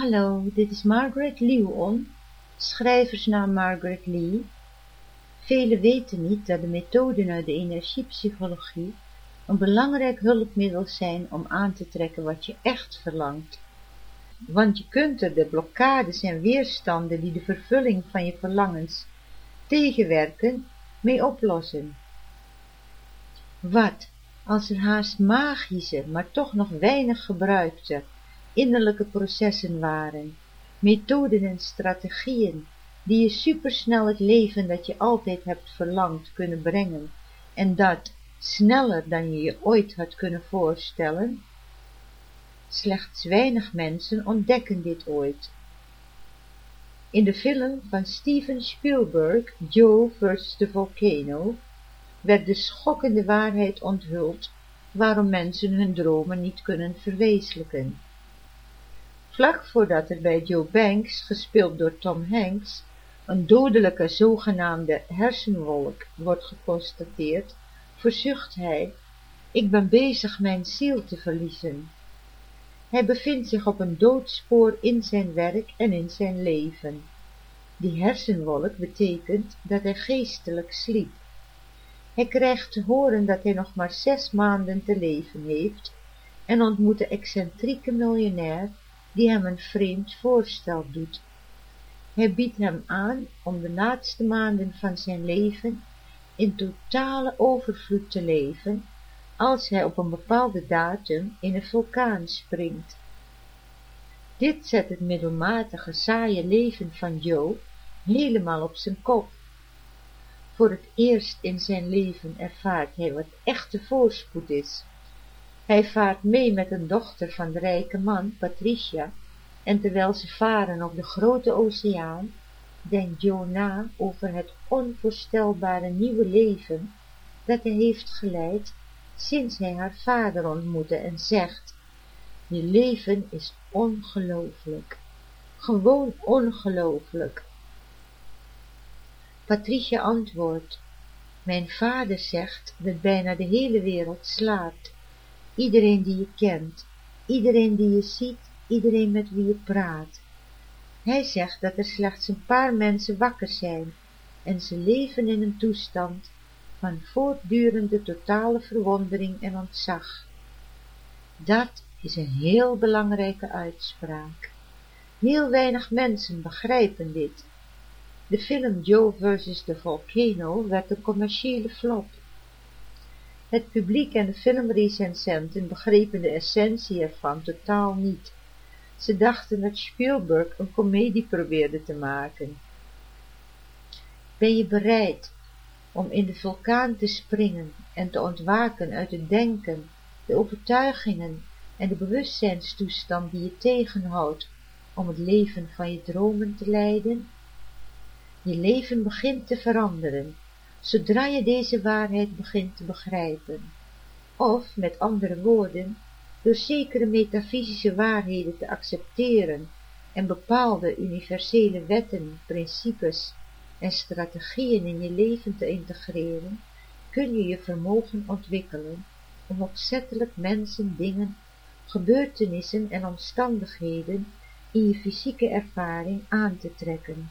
Hallo, dit is Margaret Lewon, schrijversnaam Margaret Lee. Velen weten niet dat de methoden uit de energiepsychologie een belangrijk hulpmiddel zijn om aan te trekken wat je echt verlangt. Want je kunt er de blokkades en weerstanden die de vervulling van je verlangens tegenwerken, mee oplossen. Wat als er haast magische, maar toch nog weinig gebruikte innerlijke processen waren, methoden en strategieën die je supersnel het leven dat je altijd hebt verlangd kunnen brengen en dat sneller dan je je ooit had kunnen voorstellen? Slechts weinig mensen ontdekken dit ooit. In de film van Steven Spielberg, Joe vs. the Volcano, werd de schokkende waarheid onthuld waarom mensen hun dromen niet kunnen verwezenlijken. Vlak voordat er bij Joe Banks, gespeeld door Tom Hanks, een dodelijke zogenaamde hersenwolk wordt geconstateerd, verzucht hij: ik ben bezig mijn ziel te verliezen. Hij bevindt zich op een doodspoor in zijn werk en in zijn leven. Die hersenwolk betekent dat hij geestelijk sliep. Hij krijgt te horen dat hij nog maar 6 maanden te leven heeft en ontmoet de excentrieke miljonair die hem een vreemd voorstel doet. Hij biedt hem aan om de laatste maanden van zijn leven in totale overvloed te leven als hij op een bepaalde datum in een vulkaan springt. Dit zet het middelmatige, saaie leven van Joe helemaal op zijn kop. Voor het eerst in zijn leven ervaart hij wat echte voorspoed is. Hij vaart mee met een dochter van de rijke man, Patricia, en terwijl ze varen op de grote oceaan, denkt Joe na over het onvoorstelbare nieuwe leven dat hij heeft geleid sinds hij haar vader ontmoette en zegt: je leven is ongelooflijk, gewoon ongelooflijk. Patricia antwoordt: mijn vader zegt dat bijna de hele wereld slaapt. Iedereen die je kent, iedereen die je ziet, iedereen met wie je praat. Hij zegt dat er slechts een paar mensen wakker zijn en ze leven in een toestand van voortdurende totale verwondering en ontzag. Dat is een heel belangrijke uitspraak. Heel weinig mensen begrijpen dit. De film Joe vs. the Volcano werd een commerciële flop. Het publiek en de filmrecensenten begrepen de essentie ervan totaal niet. Ze dachten dat Spielberg een komedie probeerde te maken. Ben je bereid om in de vulkaan te springen en te ontwaken uit het denken, de overtuigingen en de bewustzijnstoestand die je tegenhoudt om het leven van je dromen te leiden? Je leven begint te veranderen, zodra je deze waarheid begint te begrijpen. Of, met andere woorden, door zekere metafysische waarheden te accepteren en bepaalde universele wetten, principes en strategieën in je leven te integreren, kun je je vermogen ontwikkelen om opzettelijk mensen, dingen, gebeurtenissen en omstandigheden in je fysieke ervaring aan te trekken.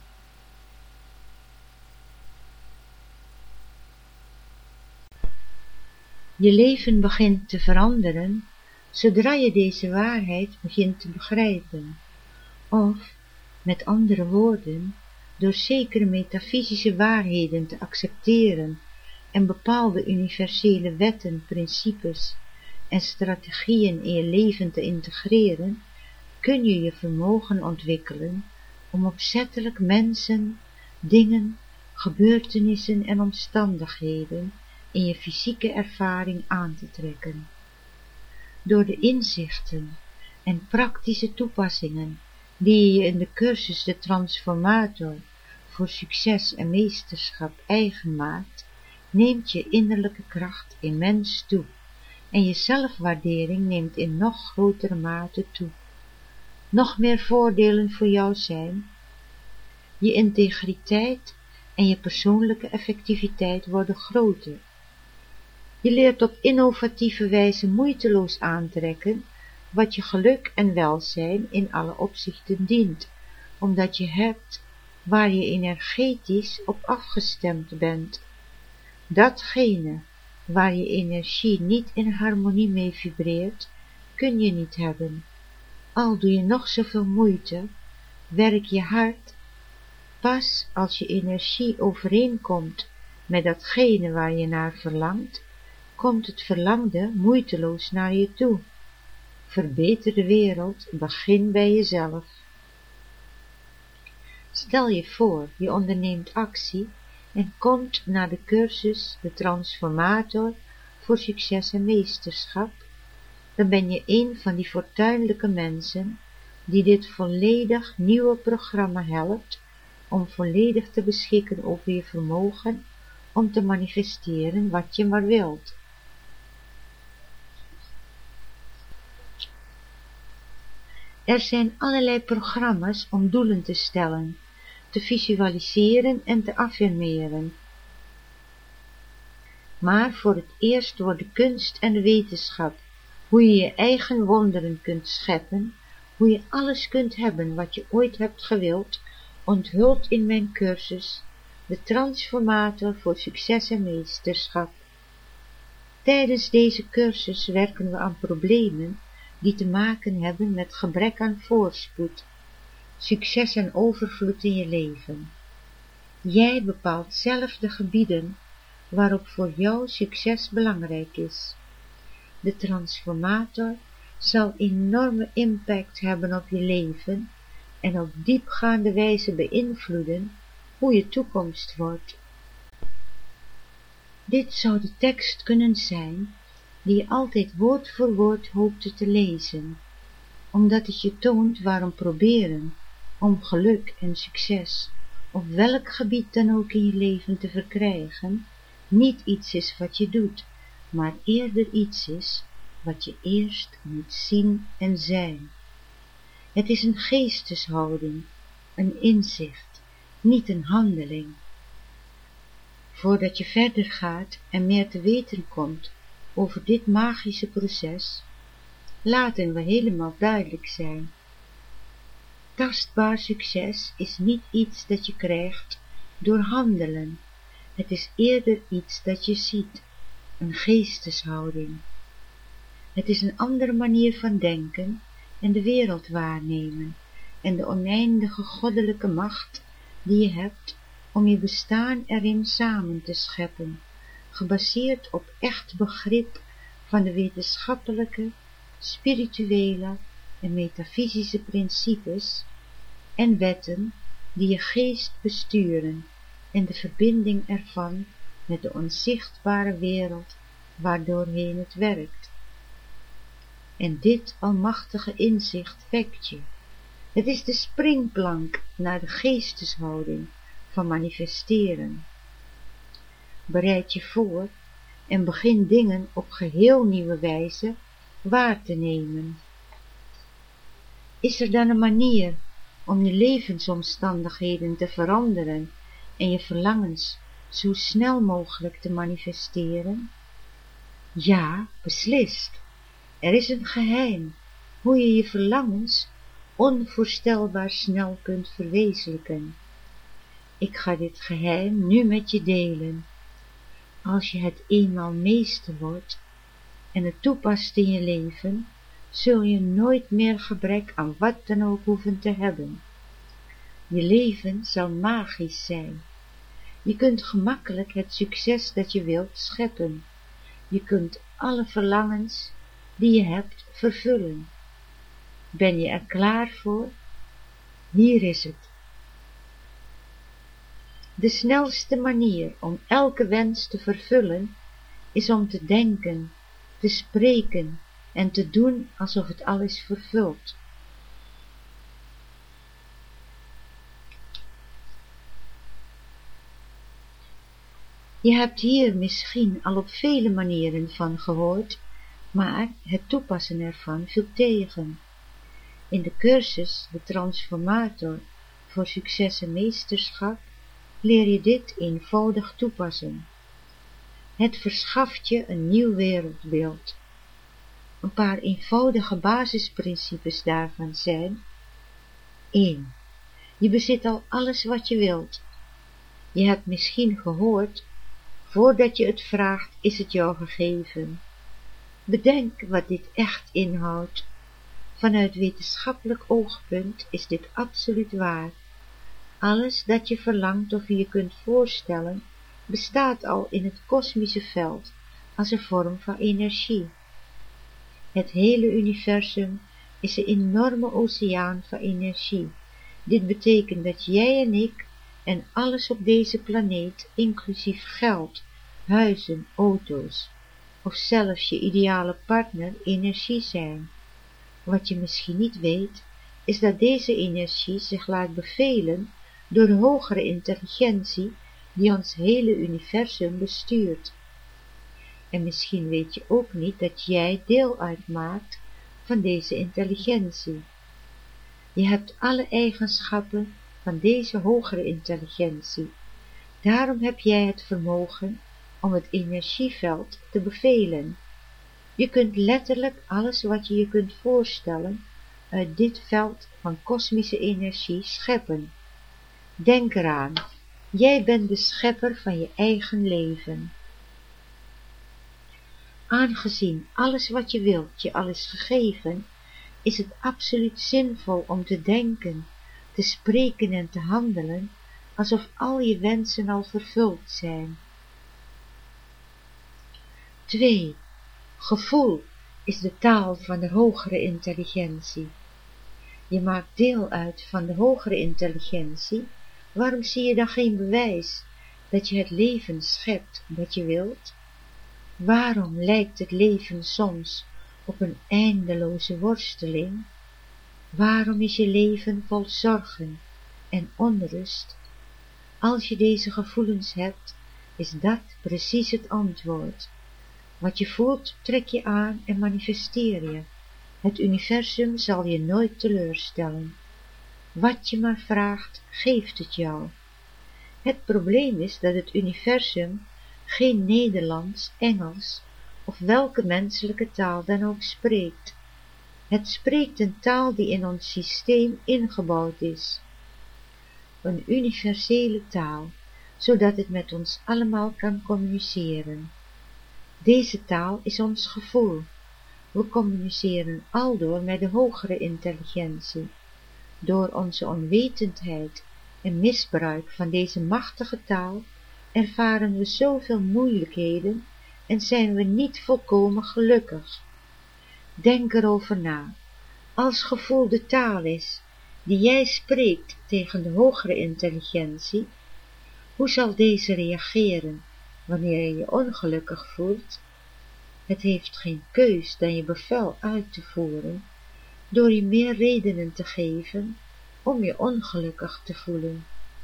Je leven begint te veranderen zodra je deze waarheid begint te begrijpen, of, met andere woorden, door zekere metafysische waarheden te accepteren en bepaalde universele wetten, principes en strategieën in je leven te integreren, kun je je vermogen ontwikkelen om opzettelijk mensen, dingen, gebeurtenissen en omstandigheden in je fysieke ervaring aan te trekken. Door de inzichten en praktische toepassingen die je in de cursus de Transformator voor succes en meesterschap eigen maakt, neemt je innerlijke kracht immens toe en je zelfwaardering neemt in nog grotere mate toe. Nog meer voordelen voor jou zijn: je integriteit en je persoonlijke effectiviteit worden groter. Je leert op innovatieve wijze moeiteloos aantrekken wat je geluk en welzijn in alle opzichten dient, omdat je hebt waar je energetisch op afgestemd bent. Datgene waar je energie niet in harmonie mee vibreert, kun je niet hebben. Al doe je nog zoveel moeite, werk je hard, pas als je energie overeenkomt met datgene waar je naar verlangt, komt het verlangde moeiteloos naar je toe. Verbeter de wereld, begin bij jezelf. Stel je voor, je onderneemt actie en komt naar de cursus de transformator voor succes en meesterschap, dan ben je een van die fortuinlijke mensen die dit volledig nieuwe programma helpt om volledig te beschikken over je vermogen om te manifesteren wat je maar wilt. Er zijn allerlei programma's om doelen te stellen, te visualiseren en te affirmeren. Maar voor het eerst wordt de kunst en de wetenschap, hoe je je eigen wonderen kunt scheppen, hoe je alles kunt hebben wat je ooit hebt gewild, onthuld in mijn cursus, de transformator voor succes en meesterschap. Tijdens deze cursus werken we aan problemen die te maken hebben met gebrek aan voorspoed, succes en overvloed in je leven. Jij bepaalt zelf de gebieden waarop voor jou succes belangrijk is. De transformator zal enorme impact hebben op je leven en op diepgaande wijze beïnvloeden hoe je toekomst wordt. Dit zou de tekst kunnen zijn die je altijd woord voor woord hoopte te lezen, omdat het je toont waarom proberen om geluk en succes op welk gebied dan ook in je leven te verkrijgen, niet iets is wat je doet, maar eerder iets is wat je eerst moet zien en zijn. Het is een geesteshouding, een inzicht, niet een handeling. Voordat je verder gaat en meer te weten komt over dit magische proces, laten we helemaal duidelijk zijn. Tastbaar succes is niet iets dat je krijgt door handelen. Het is eerder iets dat je ziet, een geesteshouding. Het is een andere manier van denken en de wereld waarnemen en de oneindige goddelijke macht die je hebt om je bestaan erin samen te scheppen, gebaseerd op echt begrip van de wetenschappelijke, spirituele en metafysische principes en wetten die je geest besturen en de verbinding ervan met de onzichtbare wereld waardoorheen het werkt. En dit almachtige inzicht wekt je. Het is de springplank naar de geesteshouding van manifesteren. Bereid je voor en begin dingen op geheel nieuwe wijze waar te nemen. Is er dan een manier om je levensomstandigheden te veranderen en je verlangens zo snel mogelijk te manifesteren? Ja, beslist. Er is een geheim, hoe je je verlangens onvoorstelbaar snel kunt verwezenlijken. Ik ga dit geheim nu met je delen. Als je het eenmaal meester wordt en het toepast in je leven, zul je nooit meer gebrek aan wat dan ook hoeven te hebben. Je leven zal magisch zijn. Je kunt gemakkelijk het succes dat je wilt scheppen. Je kunt alle verlangens die je hebt vervullen. Ben je er klaar voor? Hier is het. De snelste manier om elke wens te vervullen is om te denken, te spreken en te doen alsof het al is vervuld. Je hebt hier misschien al op vele manieren van gehoord, maar het toepassen ervan viel tegen. In de cursus de transformator voor succes en meesterschap leer je dit eenvoudig toepassen. Het verschaft je een nieuw wereldbeeld. Een paar eenvoudige basisprincipes daarvan zijn: 1. Je bezit al alles wat je wilt. Je hebt misschien gehoord, voordat je het vraagt, is het jou gegeven. Bedenk wat dit echt inhoudt. Vanuit wetenschappelijk oogpunt is dit absoluut waar. Alles dat je verlangt of je kunt voorstellen, bestaat al in het kosmische veld als een vorm van energie. Het hele universum is een enorme oceaan van energie. Dit betekent dat jij en ik en alles op deze planeet, inclusief geld, huizen, auto's of zelfs je ideale partner, energie zijn. Wat je misschien niet weet, is dat deze energie zich laat bevelen door de hogere intelligentie die ons hele universum bestuurt. En misschien weet je ook niet dat jij deel uitmaakt van deze intelligentie. Je hebt alle eigenschappen van deze hogere intelligentie. Daarom heb jij het vermogen om het energieveld te bevelen. Je kunt letterlijk alles wat je je kunt voorstellen uit dit veld van kosmische energie scheppen. Denk eraan, jij bent de schepper van je eigen leven. Aangezien alles wat je wilt je al is gegeven, is het absoluut zinvol om te denken, te spreken en te handelen, alsof al je wensen al vervuld zijn. 2. Gevoel is de taal van de hogere intelligentie. Je maakt deel uit van de hogere intelligentie, waarom zie je dan geen bewijs dat je het leven schept dat je wilt? Waarom lijkt het leven soms op een eindeloze worsteling? Waarom is je leven vol zorgen en onrust? Als je deze gevoelens hebt, is dat precies het antwoord. Wat je voelt, trek je aan en manifesteer je. Het universum zal je nooit teleurstellen. Wat je maar vraagt, geeft het jou. Het probleem is dat het universum geen Nederlands, Engels of welke menselijke taal dan ook spreekt. Het spreekt een taal die in ons systeem ingebouwd is. Een universele taal, zodat het met ons allemaal kan communiceren. Deze taal is ons gevoel. We communiceren aldoor met de hogere intelligentie. Door onze onwetendheid en misbruik van deze machtige taal ervaren we zoveel moeilijkheden en zijn we niet volkomen gelukkig. Denk erover na. Als gevoel de taal is die jij spreekt tegen de hogere intelligentie, hoe zal deze reageren wanneer je je ongelukkig voelt? Het heeft geen keus dan je bevel uit te voeren, door je meer redenen te geven om je ongelukkig te voelen.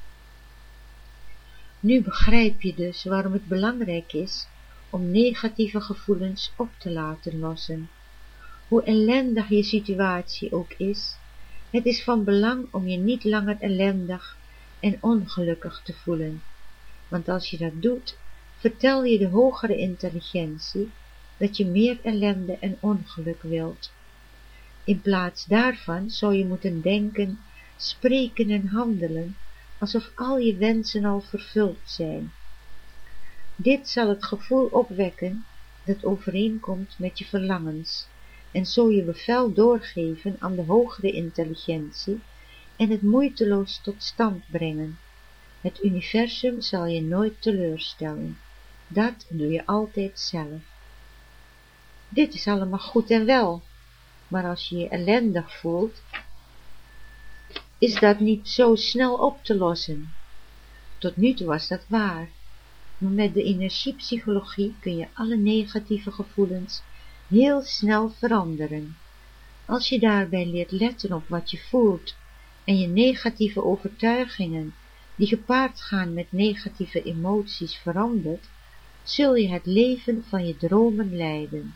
Nu begrijp je dus waarom het belangrijk is om negatieve gevoelens op te laten lossen. Hoe ellendig je situatie ook is, het is van belang om je niet langer ellendig en ongelukkig te voelen, want als je dat doet, vertel je de hogere intelligentie dat je meer ellende en ongeluk wilt. In plaats daarvan zou je moeten denken, spreken en handelen, alsof al je wensen al vervuld zijn. Dit zal het gevoel opwekken dat overeenkomt met je verlangens, en zo je bevel doorgeven aan de hogere intelligentie en het moeiteloos tot stand brengen. Het universum zal je nooit teleurstellen. Dat doe je altijd zelf. Dit is allemaal goed en wel, maar als je je ellendig voelt, is dat niet zo snel op te lossen. Tot nu toe was dat waar, maar met de energiepsychologie kun je alle negatieve gevoelens heel snel veranderen. Als je daarbij leert letten op wat je voelt en je negatieve overtuigingen die gepaard gaan met negatieve emoties verandert, zul je het leven van je dromen leiden.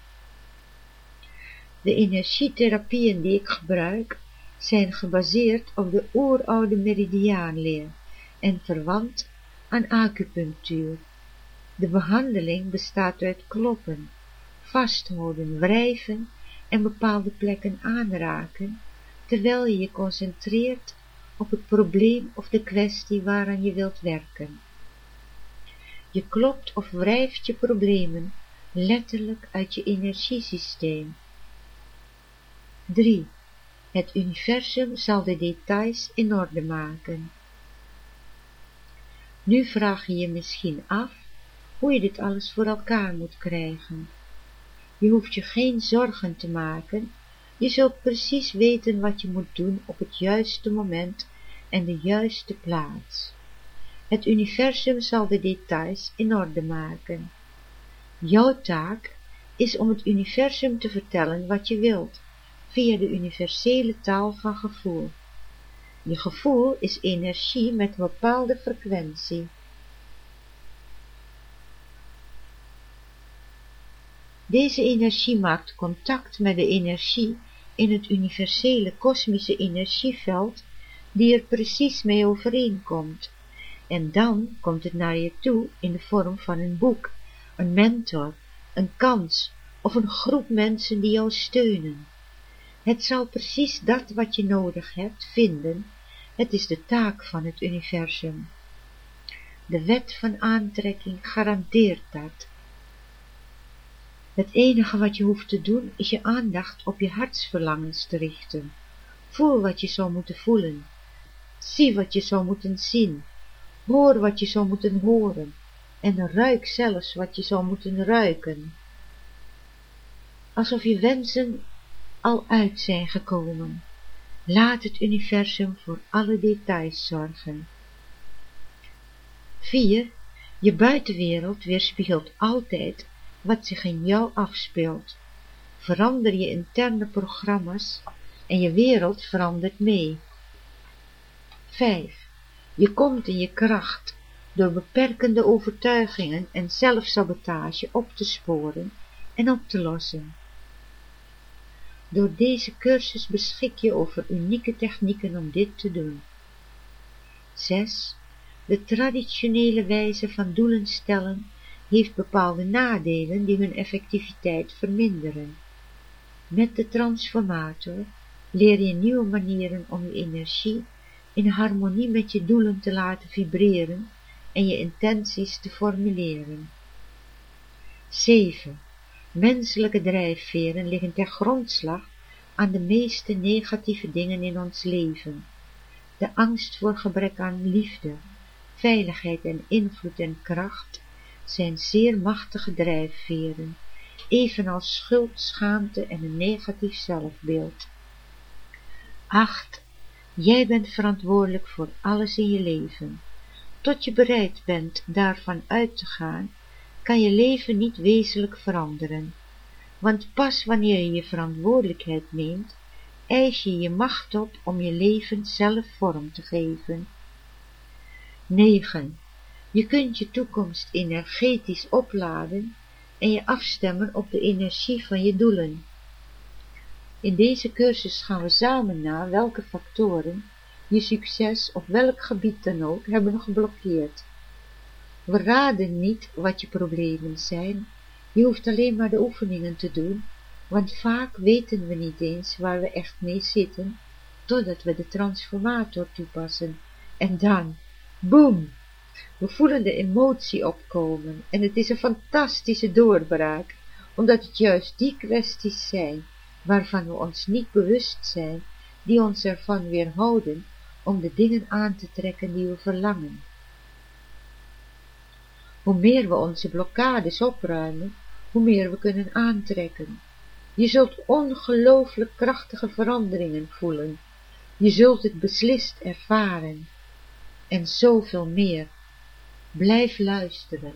De energietherapieën die ik gebruik, zijn gebaseerd op de oeroude meridiaanleer en verwant aan acupunctuur. De behandeling bestaat uit kloppen, vasthouden, wrijven en bepaalde plekken aanraken, terwijl je je concentreert op het probleem of de kwestie waaraan je wilt werken. Je klopt of wrijft je problemen letterlijk uit je energiesysteem. 3. Het universum zal de details in orde maken. Nu vraag je je misschien af hoe je dit alles voor elkaar moet krijgen. Je hoeft je geen zorgen te maken, je zult precies weten wat je moet doen op het juiste moment en de juiste plaats. Het universum zal de details in orde maken. Jouw taak is om het universum te vertellen wat je wilt, via de universele taal van gevoel. Je gevoel is energie met een bepaalde frequentie. Deze energie maakt contact met de energie in het universele kosmische energieveld die er precies mee overeenkomt. En dan komt het naar je toe in de vorm van een boek, een mentor, een kans of een groep mensen die jou steunen. Het zal precies dat wat je nodig hebt vinden. Het is de taak van het universum. De wet van aantrekking garandeert dat. Het enige wat je hoeft te doen is je aandacht op je hartsverlangens te richten. Voel wat je zou moeten voelen. Zie wat je zou moeten zien. Hoor wat je zou moeten horen. En ruik zelfs wat je zou moeten ruiken. Alsof je wensen al uit zijn gekomen. Laat het universum voor alle details zorgen. 4. Je buitenwereld weerspiegelt altijd wat zich in jou afspeelt. Verander je interne programma's en je wereld verandert mee. 5. Je komt in je kracht door beperkende overtuigingen en zelfsabotage op te sporen en op te lossen. Door deze cursus beschik je over unieke technieken om dit te doen. 6. De traditionele wijze van doelen stellen heeft bepaalde nadelen die hun effectiviteit verminderen. Met de transformator leer je nieuwe manieren om je energie in harmonie met je doelen te laten vibreren en je intenties te formuleren. 7. Menselijke drijfveren liggen ter grondslag aan de meeste negatieve dingen in ons leven. De angst voor gebrek aan liefde, veiligheid en invloed en kracht zijn zeer machtige drijfveren, evenals schuld, schaamte en een negatief zelfbeeld. 8. Jij bent verantwoordelijk voor alles in je leven. Tot je bereid bent daarvan uit te gaan, kan je leven niet wezenlijk veranderen. Want pas wanneer je je verantwoordelijkheid neemt, eis je je macht op om je leven zelf vorm te geven. 9. Je kunt je toekomst energetisch opladen en je afstemmen op de energie van je doelen. In deze cursus gaan we samen na welke factoren je succes op welk gebied dan ook hebben geblokkeerd. We raden niet wat je problemen zijn, je hoeft alleen maar de oefeningen te doen, want vaak weten we niet eens waar we echt mee zitten, totdat we de transformator toepassen. En dan, boem! We voelen de emotie opkomen en het is een fantastische doorbraak, omdat het juist die kwesties zijn, waarvan we ons niet bewust zijn, die ons ervan weerhouden om de dingen aan te trekken die we verlangen. Hoe meer we onze blokkades opruimen, hoe meer we kunnen aantrekken. Je zult ongelooflijk krachtige veranderingen voelen. Je zult het beslist ervaren. En zoveel meer. Blijf luisteren.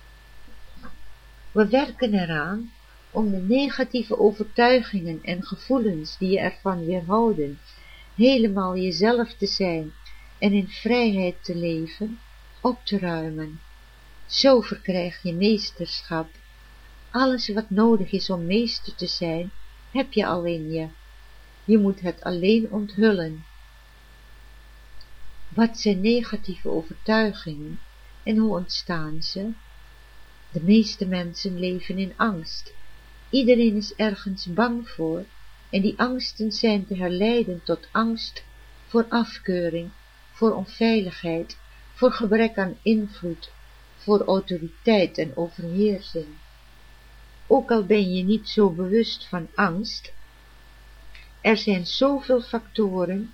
We werken eraan om de negatieve overtuigingen en gevoelens die je ervan weerhouden, helemaal jezelf te zijn en in vrijheid te leven, op te ruimen. Zo verkrijg je meesterschap. Alles wat nodig is om meester te zijn, heb je al in je. Je moet het alleen onthullen. Wat zijn negatieve overtuigingen en hoe ontstaan ze? De meeste mensen leven in angst. Iedereen is ergens bang voor en die angsten zijn te herleiden tot angst voor afkeuring, voor onveiligheid, voor gebrek aan invloed, voor autoriteit en overheersing. Ook al ben je niet zo bewust van angst, er zijn zoveel factoren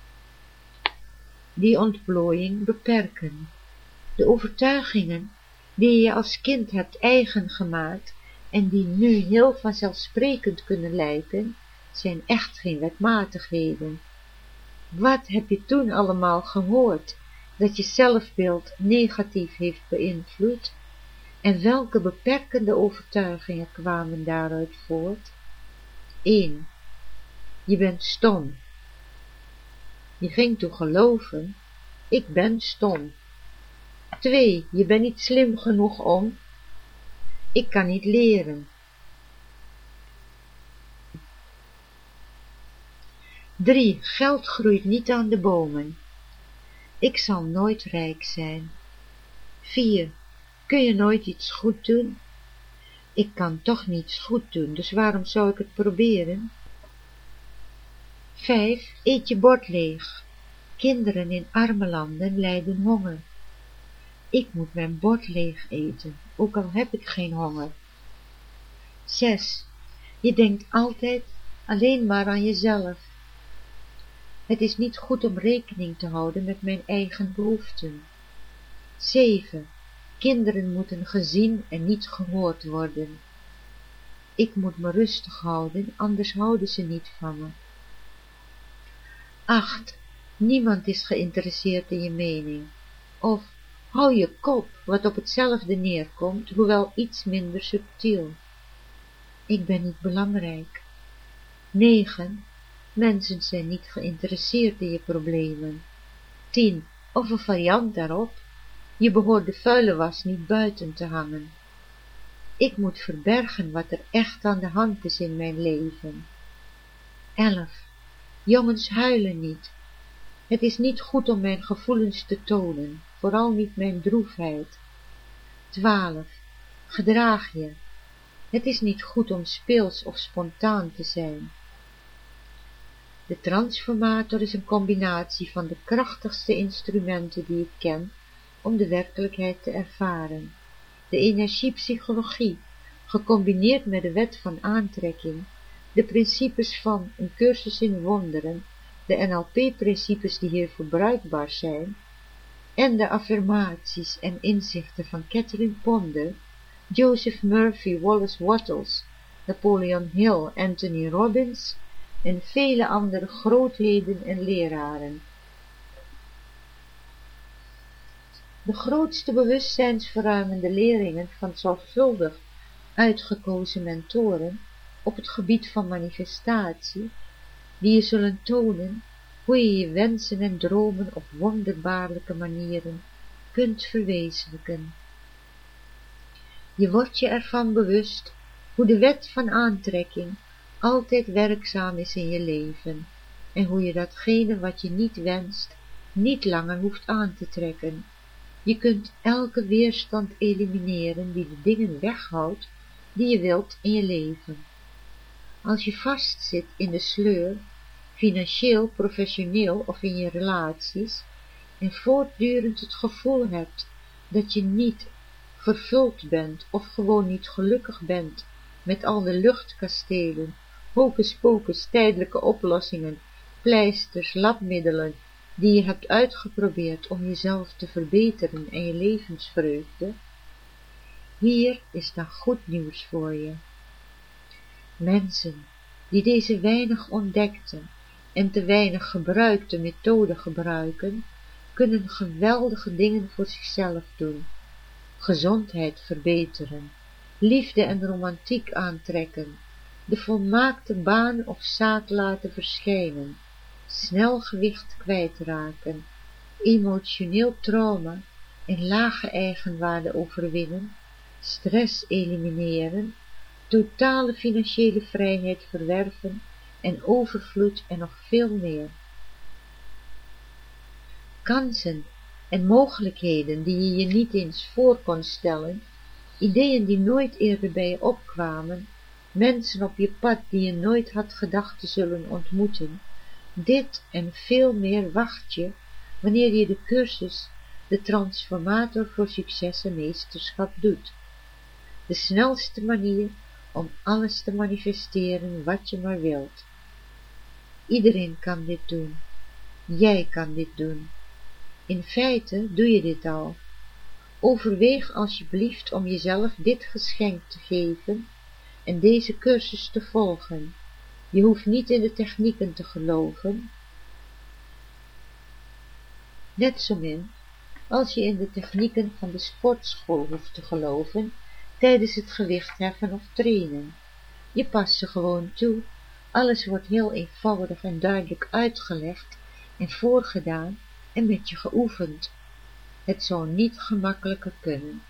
die ontplooiing beperken. De overtuigingen die je als kind hebt eigen gemaakt en die nu heel vanzelfsprekend kunnen lijken, zijn echt geen wetmatigheden. Wat heb je toen allemaal gehoord dat je zelfbeeld negatief heeft beïnvloed? En welke beperkende overtuigingen kwamen daaruit voort? 1. Je bent stom. Je ging toen geloven, ik ben stom. 2. Je bent niet slim genoeg om, ik kan niet leren. 3. Geld groeit niet aan de bomen. Ik zal nooit rijk zijn. 4. Kun je nooit iets goed doen? Ik kan toch niets goed doen, dus waarom zou ik het proberen? 5. Eet je bord leeg. Kinderen in arme landen lijden honger. Ik moet mijn bord leeg eten, ook al heb ik geen honger. 6. Je denkt altijd alleen maar aan jezelf. Het is niet goed om rekening te houden met mijn eigen behoeften. 7. Kinderen moeten gezien en niet gehoord worden. Ik moet me rustig houden, anders houden ze niet van me. 8. Niemand is geïnteresseerd in je mening. Of hou je kop, wat op hetzelfde neerkomt, hoewel iets minder subtiel. Ik ben niet belangrijk. 9. Mensen zijn niet geïnteresseerd in je problemen. 10. Of een variant daarop, je behoort de vuile was niet buiten te hangen. Ik moet verbergen wat er echt aan de hand is in mijn leven. 11. Jongens huilen niet. Het is niet goed om mijn gevoelens te tonen, vooral niet mijn droefheid. 12. Gedraag je. Het is niet goed om speels of spontaan te zijn. De transformator is een combinatie van de krachtigste instrumenten die ik ken om de werkelijkheid te ervaren. De energiepsychologie, gecombineerd met de wet van aantrekking, de principes van een cursus in wonderen, de NLP-principes die hiervoor bruikbaar zijn, en de affirmaties en inzichten van Catherine Ponder, Joseph Murphy, Wallace Wattles, Napoleon Hill, Anthony Robbins en vele andere grootheden en leraren. De grootste bewustzijnsverruimende leringen van zorgvuldig uitgekozen mentoren op het gebied van manifestatie, die je zullen tonen hoe je je wensen en dromen op wonderbaarlijke manieren kunt verwezenlijken. Je wordt je ervan bewust hoe de wet van aantrekking altijd werkzaam is in je leven en hoe je datgene wat je niet wenst niet langer hoeft aan te trekken. Je kunt elke weerstand elimineren die de dingen weghoudt die je wilt in je leven. Als je vastzit in de sleur, financieel, professioneel of in je relaties, en voortdurend het gevoel hebt dat je niet vervuld bent of gewoon niet gelukkig bent met al de luchtkastelen, hocus-pocus, tijdelijke oplossingen, pleisters, labmiddelen die je hebt uitgeprobeerd om jezelf te verbeteren en je levensvreugde, hier is dan goed nieuws voor je. Mensen die deze weinig ontdekte en te weinig gebruikte methode gebruiken, kunnen geweldige dingen voor zichzelf doen, gezondheid verbeteren, liefde en romantiek aantrekken, de volmaakte baan of zaak laten verschijnen, snel gewicht kwijtraken, emotioneel trauma en lage eigenwaarde overwinnen, stress elimineren, totale financiële vrijheid verwerven en overvloed en nog veel meer. Kansen en mogelijkheden die je je niet eens voor kon stellen, ideeën die nooit eerder bij je opkwamen, mensen op je pad die je nooit had gedacht te zullen ontmoeten. Dit en veel meer wacht je wanneer je de cursus de transformator voor succes en meesterschap doet. De snelste manier om alles te manifesteren wat je maar wilt. Iedereen kan dit doen. Jij kan dit doen. In feite doe je dit al. Overweeg alsjeblieft om jezelf dit geschenk te geven en deze cursus te volgen. Je hoeft niet in de technieken te geloven, net zo min als je in de technieken van de sportschool hoeft te geloven tijdens het gewichtheffen of trainen. Je past ze gewoon toe, alles wordt heel eenvoudig en duidelijk uitgelegd en voorgedaan en met je geoefend. Het zou niet gemakkelijker kunnen.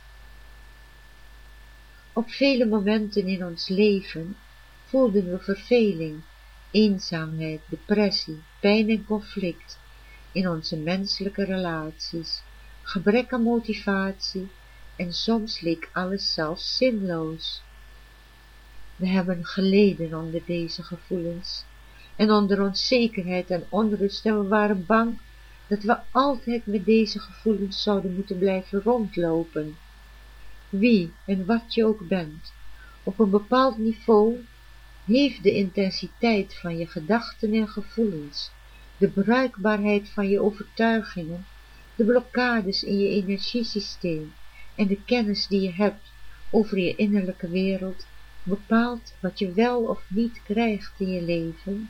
Op vele momenten in ons leven voelden we verveling, eenzaamheid, depressie, pijn en conflict in onze menselijke relaties, gebrek aan motivatie en soms leek alles zelfs zinloos. We hebben geleden onder deze gevoelens en onder onzekerheid en onrust en we waren bang dat we altijd met deze gevoelens zouden moeten blijven rondlopen. Wie en wat je ook bent, op een bepaald niveau heeft de intensiteit van je gedachten en gevoelens, de bruikbaarheid van je overtuigingen, de blokkades in je energiesysteem en de kennis die je hebt over je innerlijke wereld, bepaalt wat je wel of niet krijgt in je leven.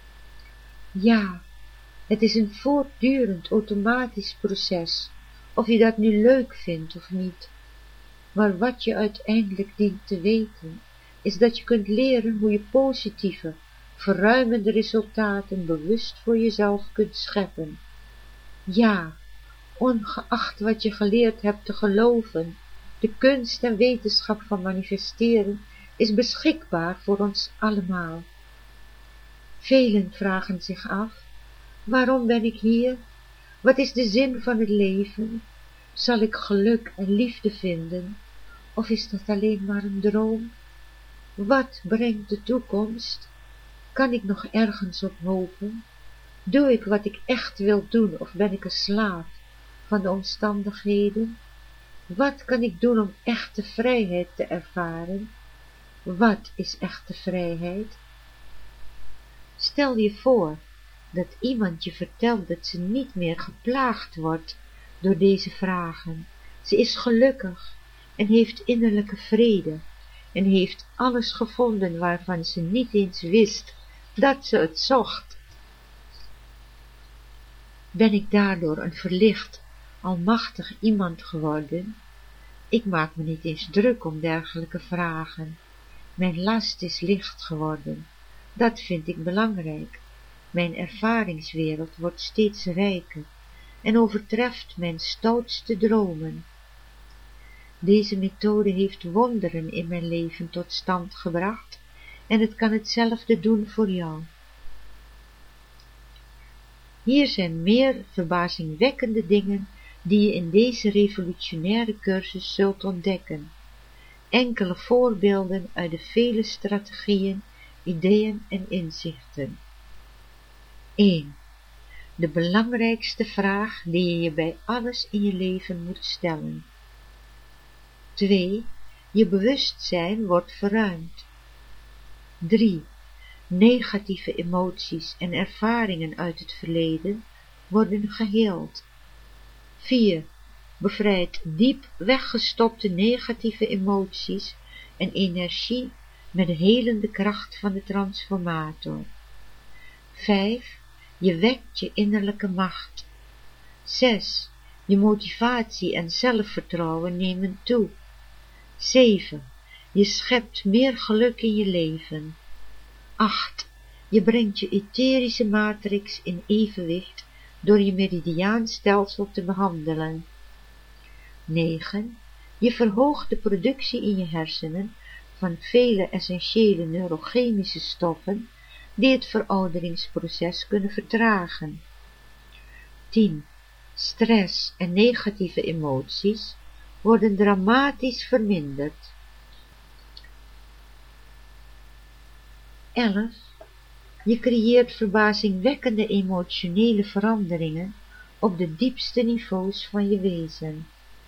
Ja, het is een voortdurend automatisch proces, of je dat nu leuk vindt of niet. Maar wat je uiteindelijk dient te weten, is dat je kunt leren hoe je positieve, verruimende resultaten bewust voor jezelf kunt scheppen. Ja, ongeacht wat je geleerd hebt te geloven, de kunst en wetenschap van manifesteren is beschikbaar voor ons allemaal. Velen vragen zich af, waarom ben ik hier? Wat is de zin van het leven? Zal ik geluk en liefde vinden? Of is dat alleen maar een droom? Wat brengt de toekomst? Kan ik nog ergens op hopen? Doe ik wat ik echt wil doen of ben ik een slaaf van de omstandigheden? Wat kan ik doen om echte vrijheid te ervaren? Wat is echte vrijheid? Stel je voor dat iemand je vertelt dat ze niet meer geplaagd wordt door deze vragen. Ze is gelukkig en heeft innerlijke vrede en heeft alles gevonden waarvan ze niet eens wist dat ze het zocht. Ben ik daardoor een verlicht, almachtig iemand geworden? Ik maak me niet eens druk om dergelijke vragen. Mijn last is licht geworden. Dat vind ik belangrijk. Mijn ervaringswereld wordt steeds rijker en overtreft mijn stoutste dromen. Deze methode heeft wonderen in mijn leven tot stand gebracht en het kan hetzelfde doen voor jou. Hier zijn meer verbazingwekkende dingen die je in deze revolutionaire cursus zult ontdekken. Enkele voorbeelden uit de vele strategieën, ideeën en inzichten. 1. De belangrijkste vraag die je je bij alles in je leven moet stellen. 2. Je bewustzijn wordt verruimd. 3. Negatieve emoties en ervaringen uit het verleden worden geheeld. 4. Bevrijd diep weggestopte negatieve emoties en energie met de helende kracht van de transformator. 5. Je wekt je innerlijke macht. 6. Je motivatie en zelfvertrouwen nemen toe. 7. Je schept meer geluk in je leven. 8. Je brengt je etherische matrix in evenwicht door je meridiaanstelsel te behandelen. 9. Je verhoogt de productie in je hersenen van vele essentiële neurochemische stoffen die het verouderingsproces kunnen vertragen. 10. Stress en negatieve emoties worden dramatisch verminderd. 11. Je creëert verbazingwekkende emotionele veranderingen op de diepste niveaus van je wezen.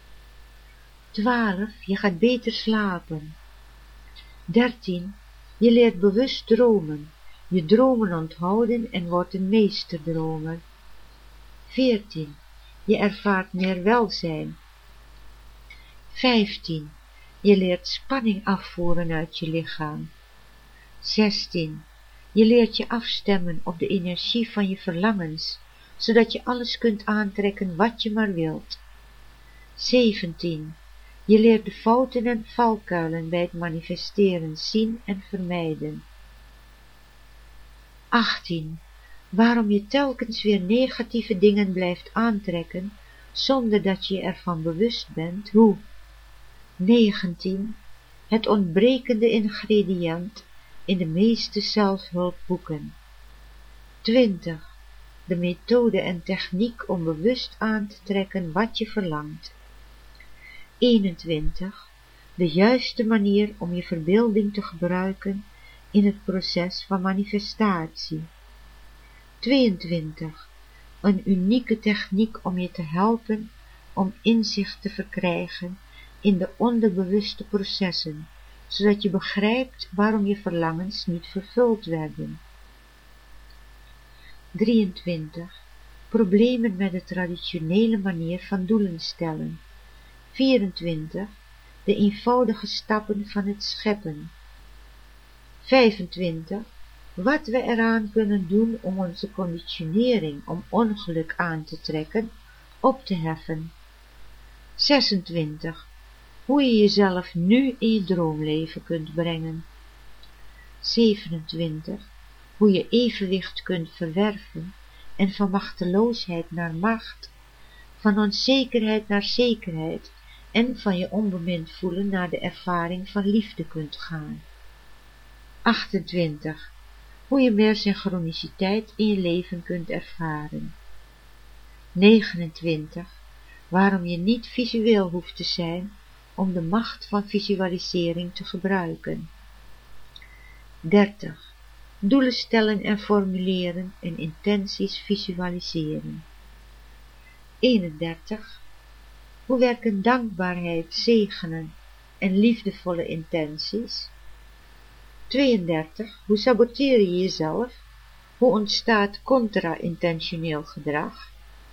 12. Je gaat beter slapen. 13. Je leert bewust dromen. Je dromen onthouden en wordt een meesterdromer. 14. Je ervaart meer welzijn. 15. Je leert spanning afvoeren uit je lichaam. 16. Je leert je afstemmen op de energie van je verlangens, zodat je alles kunt aantrekken wat je maar wilt. 17. Je leert de fouten en valkuilen bij het manifesteren zien en vermijden. 18. Waarom je telkens weer negatieve dingen blijft aantrekken, zonder dat je ervan bewust bent hoe. 19. Het ontbrekende ingrediënt in de meeste zelfhulpboeken. 20. De methode en techniek om bewust aan te trekken wat je verlangt. 21. De juiste manier om je verbeelding te gebruiken in het proces van manifestatie. 22. Een unieke techniek om je te helpen om inzicht te verkrijgen in de onderbewuste processen, zodat je begrijpt waarom je verlangens niet vervuld werden. 23. Problemen met de traditionele manier van doelen stellen. 24. De eenvoudige stappen van het scheppen. 25. Wat we eraan kunnen doen om onze conditionering om ongeluk aan te trekken op te heffen. 26. Hoe je jezelf nu in je droomleven kunt brengen. 27. Hoe je evenwicht kunt verwerven en van machteloosheid naar macht, van onzekerheid naar zekerheid en van je onbemind voelen naar de ervaring van liefde kunt gaan. 28. Hoe je meer synchroniciteit in je leven kunt ervaren. 29. Waarom je niet visueel hoeft te zijn om de macht van visualisering te gebruiken. 30. Doelen stellen en formuleren en intenties visualiseren. 31. Hoe werken dankbaarheid, zegenen en liefdevolle intenties? 32. Hoe saboteer je jezelf? Hoe ontstaat contra-intentioneel gedrag?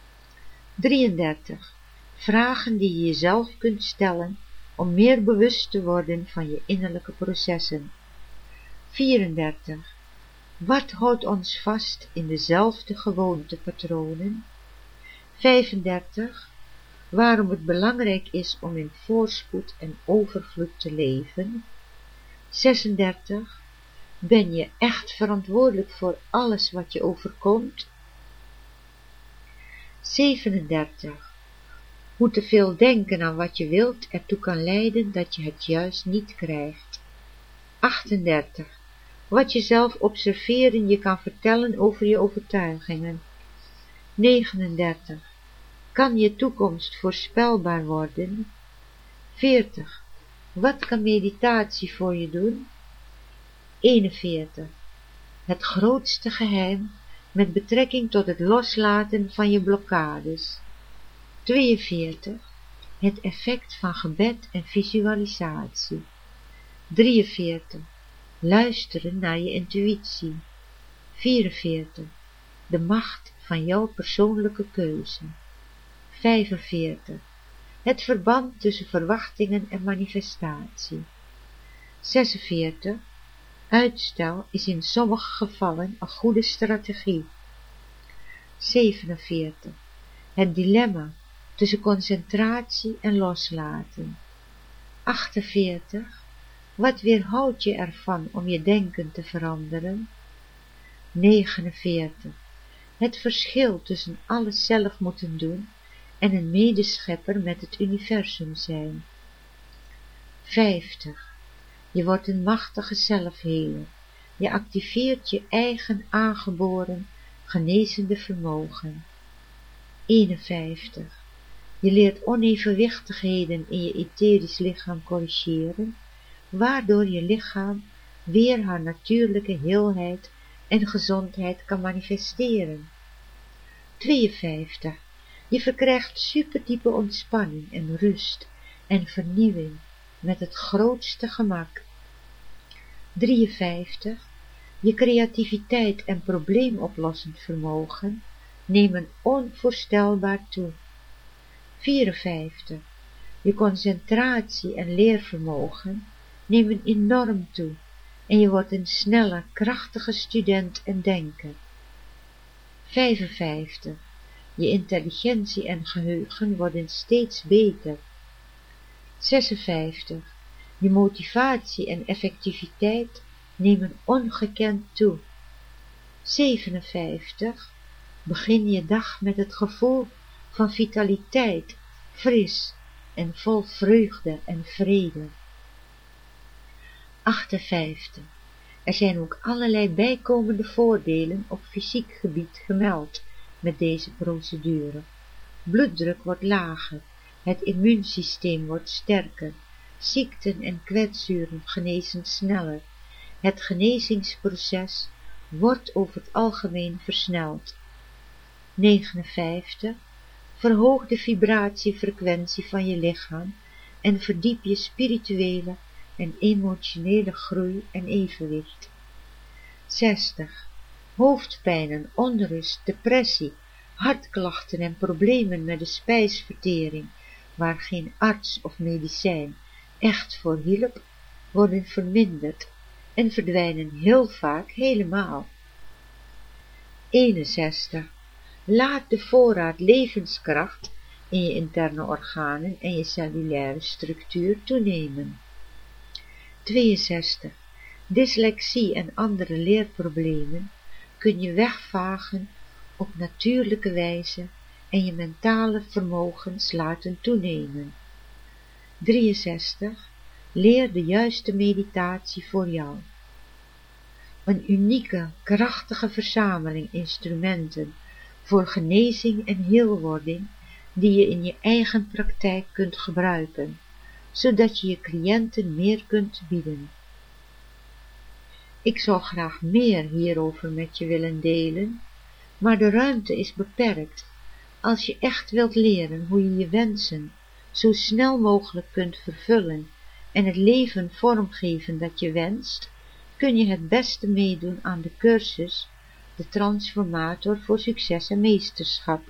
33. Vragen die je jezelf kunt stellen om meer bewust te worden van je innerlijke processen. 34. Wat houdt ons vast in dezelfde gewoontepatronen? 35. Waarom het belangrijk is om in voorspoed en overvloed te leven? 36. Ben je echt verantwoordelijk voor alles wat je overkomt? 37. Hoe te veel denken aan wat je wilt ertoe kan leiden dat je het juist niet krijgt. 38. Wat je zelf observeren je kan vertellen over je overtuigingen. 39. Kan je toekomst voorspelbaar worden? 40. Wat kan meditatie voor je doen? 41. Het grootste geheim met betrekking tot het loslaten van je blokkades. 42. Het effect van gebed en visualisatie. 43. Luisteren naar je intuïtie. 44. De macht van jouw persoonlijke keuze. 45. Het verband tussen verwachtingen en manifestatie. 46. Uitstel is in sommige gevallen een goede strategie. 47. Het dilemma tussen concentratie en loslaten. 48. Wat weerhoudt je ervan om je denken te veranderen? 49. Het verschil tussen alles zelf moeten doen en een medeschepper met het universum zijn. 50. Je wordt een machtige zelfheler. Je activeert je eigen aangeboren genezende vermogen. 51. Je leert onevenwichtigheden in je etherisch lichaam corrigeren, waardoor je lichaam weer haar natuurlijke heelheid en gezondheid kan manifesteren. 52. Je verkrijgt superdiepe ontspanning en rust en vernieuwing met het grootste gemak. 53. Je creativiteit en probleemoplossend vermogen nemen onvoorstelbaar toe. 54. Je concentratie en leervermogen nemen enorm toe en je wordt een snelle, krachtige student en denker. 55. Je intelligentie en geheugen worden steeds beter. 56. Je motivatie en effectiviteit nemen ongekend toe. 57. Begin je dag met het gevoel van vitaliteit, fris en vol vreugde en vrede. 58. Er zijn ook allerlei bijkomende voordelen op fysiek gebied gemeld met deze procedure. Bloeddruk wordt lager, het immuunsysteem wordt sterker, ziekten en kwetsuren genezen sneller, het genezingsproces wordt over het algemeen versneld. 59. Verhoog de vibratiefrequentie van je lichaam en verdiep je spirituele en emotionele groei en evenwicht. 60. Hoofdpijnen, onrust, depressie, hartklachten en problemen met de spijsvertering, waar geen arts of medicijn echt voor hielp, worden verminderd en verdwijnen heel vaak helemaal. 61. Laat de voorraad levenskracht in je interne organen en je cellulaire structuur toenemen. 62. Dyslexie en andere leerproblemen kun je wegvagen op natuurlijke wijze en je mentale vermogens laten toenemen. 63. Leer de juiste meditatie voor jou. Een unieke, krachtige verzameling instrumenten voor genezing en heelwording die je in je eigen praktijk kunt gebruiken, zodat je je cliënten meer kunt bieden. Ik zou graag meer hierover met je willen delen, maar de ruimte is beperkt. Als je echt wilt leren hoe je je wensen zo snel mogelijk kunt vervullen en het leven vormgeven dat je wenst, kun je het beste meedoen aan de cursus De Transformator voor Succes en Meesterschap.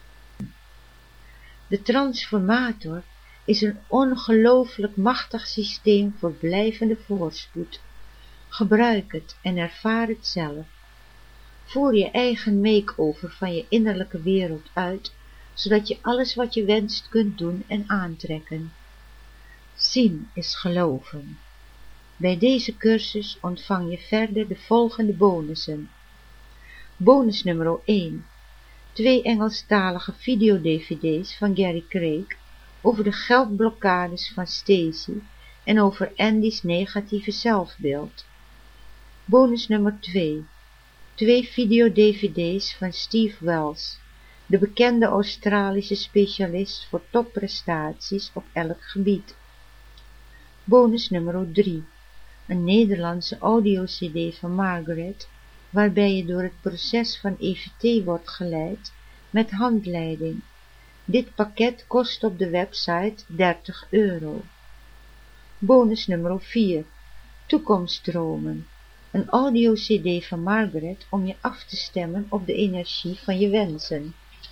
De Transformator is een ongelooflijk machtig systeem voor blijvende voorspoed. Gebruik het en ervaar het zelf. Voer je eigen make-over van je innerlijke wereld uit, zodat je alles wat je wenst kunt doen en aantrekken. Zien is geloven. Bij deze cursus ontvang je verder de volgende bonussen. Bonus nummer 1. 2 Engelstalige video-dvd's van Gary Craig over de geldblokkades van Stacy en over Andy's negatieve zelfbeeld. Bonus nummer 2. 2 video-dvd's van Steve Wells, de bekende Australische specialist voor topprestaties op elk gebied. Bonus nummer 3. Een Nederlandse audio-cd van Margaret, waarbij je door het proces van EFT wordt geleid met handleiding. Dit pakket kost op de website €30. Bonus nummer 4. Toekomstdromen. Een audio-cd van Margaret om je af te stemmen op de energie van je wensen.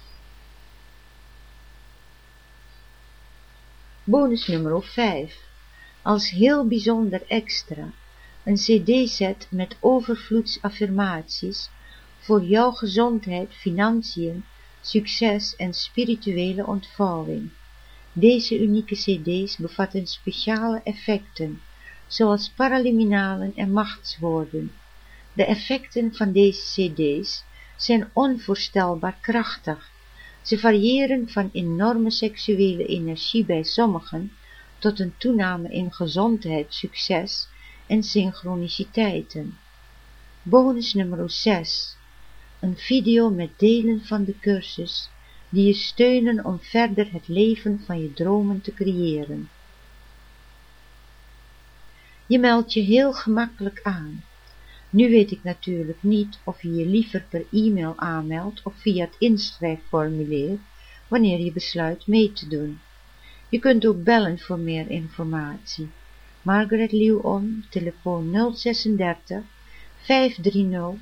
Bonus nummer 5. Als heel bijzonder extra, een cd-set met overvloedsaffirmaties voor jouw gezondheid, financiën, succes en spirituele ontvouwing. Deze unieke cd's bevatten speciale effecten, zoals paraliminalen en machtswoorden. De effecten van deze cd's zijn onvoorstelbaar krachtig. Ze variëren van enorme seksuele energie bij sommigen tot een toename in gezondheid, succes en synchroniciteiten. Bonus nummer 6. Een video met delen van de cursus die je steunen om verder het leven van je dromen te creëren. Je meldt je heel gemakkelijk aan. Nu weet ik natuurlijk niet of je je liever per e-mail aanmeldt of via het inschrijfformulier wanneer je besluit mee te doen. Je kunt ook bellen voor meer informatie. Margaret Leeuwon, telefoon 036 530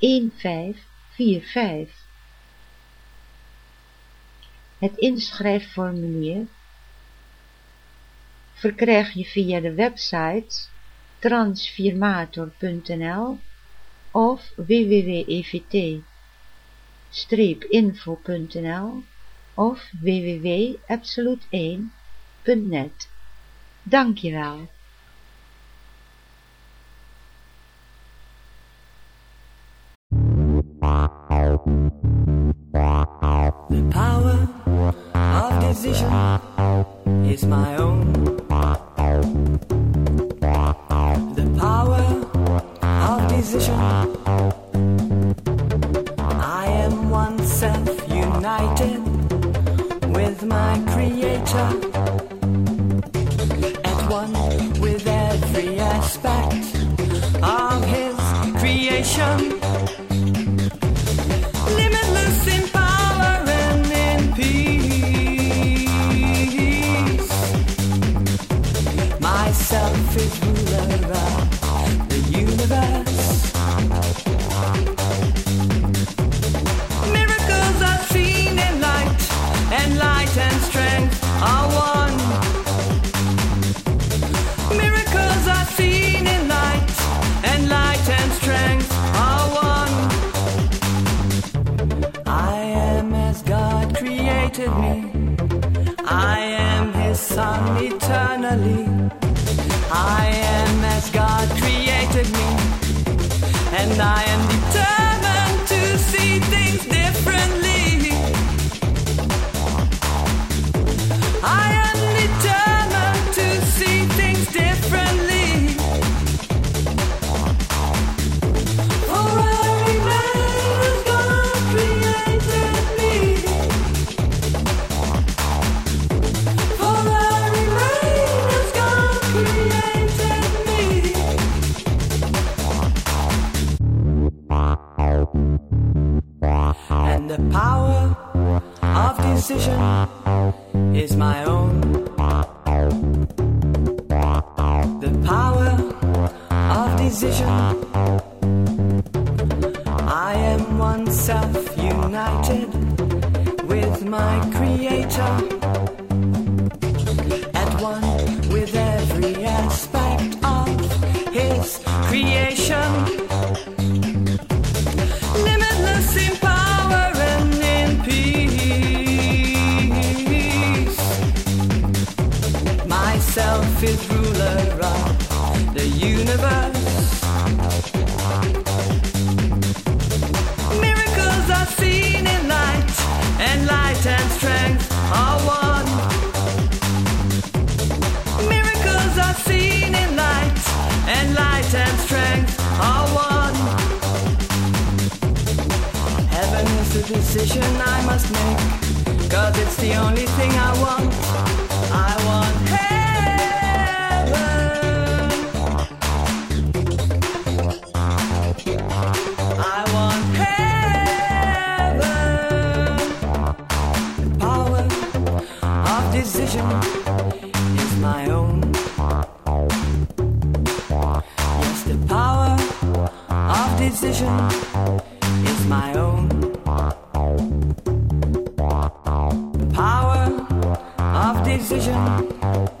1545. Het inschrijfformulier verkrijg je via de websites transfirmator.nl of www.evt-info.nl of www.absolute1.net. Dankjewel. The power of decision is my own. The power of decision. I am one self united with my creator, at one with every aspect of his creation. Limitless in power and in peace. Myself is ruler of the universe. Miracles are seen in light, and light and strength are one. Miracles are seen in light, and light and strength are one. I am as God created me. I am his son eternally. I am as God created me. And I am determined to see things differently. I am determined to see things differently. For I remain as God created me. For I remain as God created me. And the power of decision is my own. The power of decision. I am one self united with my creator, at one with every aspect of his creation. Limitless in power and in peace. Myself is ruler of the universe. Miracles are seen in light, and light and strength are one. Miracles are seen in light, and light and strength are one. Heaven is the decision I must make, 'cause it's the only thing I want. I want heaven. I want heaven. The power of decision is my own. Yes, the power of decision is my own. The power of decision